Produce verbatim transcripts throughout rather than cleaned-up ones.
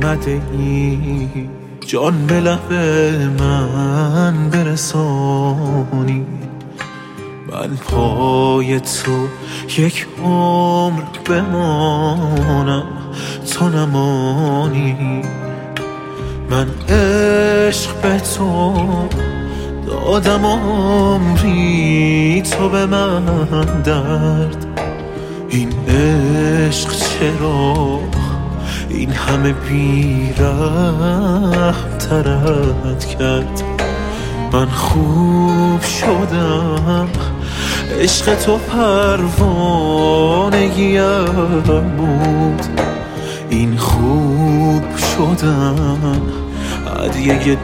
آمده ای جان به لب من برسانی. من پای تو یک عمر بمانم تو نمانی. من عشق به تو دادم عمری تو به من درد. این عشق چرا این همه بی‌رحم ترت کرد؟ من خوب شدم عشق تو پروانگیم بود. این خوب شدن هدیه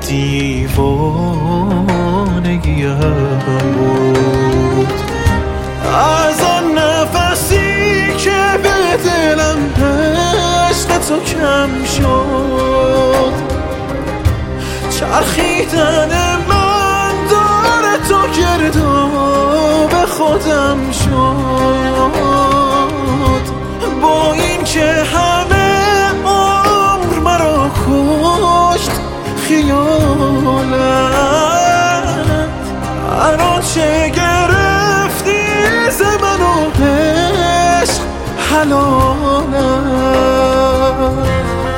دیوانگیم بود. از آن نفسی که به دلم عشق تو کم شد، چرخیدن من داره تو گرداب خودم شد. با این که همه عمر مرا کشت خیالت، الان چه گرفتی ز من و عشق حلالت.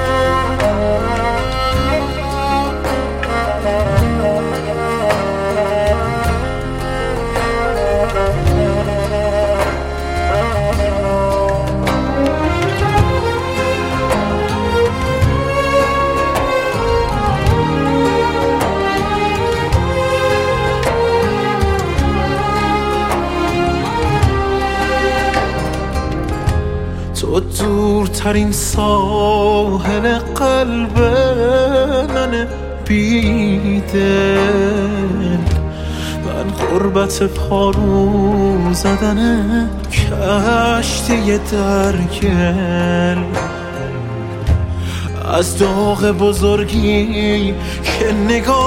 تو دورترین ساحل قلب من بیدل، من غربت پارو زدن کشتی در گل. از داغ بزرگی که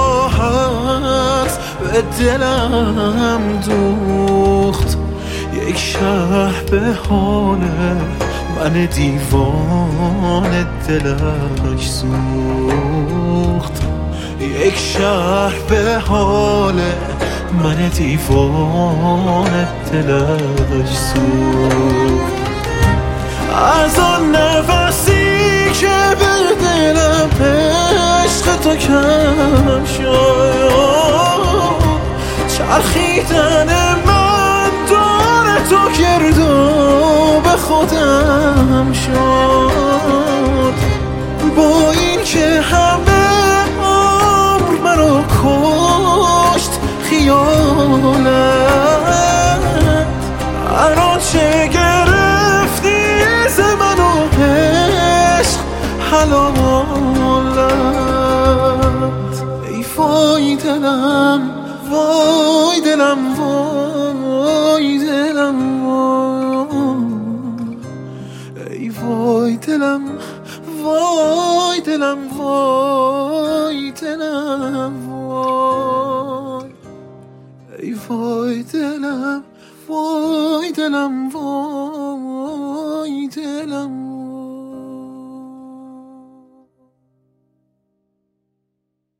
نگاهت به دلم دوخت، یک شهر به حال من دیوان دلش سوخت. یک شهر به حال من دیوان دلش سوخت. از آن نفسی که به دلم عشق تو کم شد، چرخیدن من داره تو گرداب خودم شد. با این که همه عمر مرا کشت خیالت، الان چه گرفتی ز من و عشق حلالت. ای وای دلم وای دلم وای دلم وای، ای وای دلم وای دلم وای دلم وای، ای وای دلم وای دلم وای.